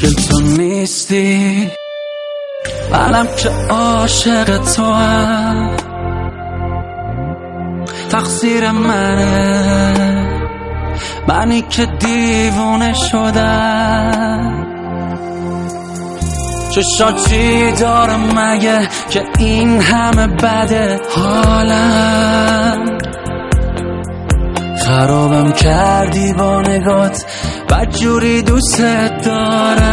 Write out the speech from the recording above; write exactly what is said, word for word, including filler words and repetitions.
مشکل تو نیستی، منم که عاشق تو هم. تقصیر منه، منی که دیوونه شدم. چشات چی داره مگه که این همه بده حالم؟ خرابم کردی با نگات، بدجوری دوست دارم.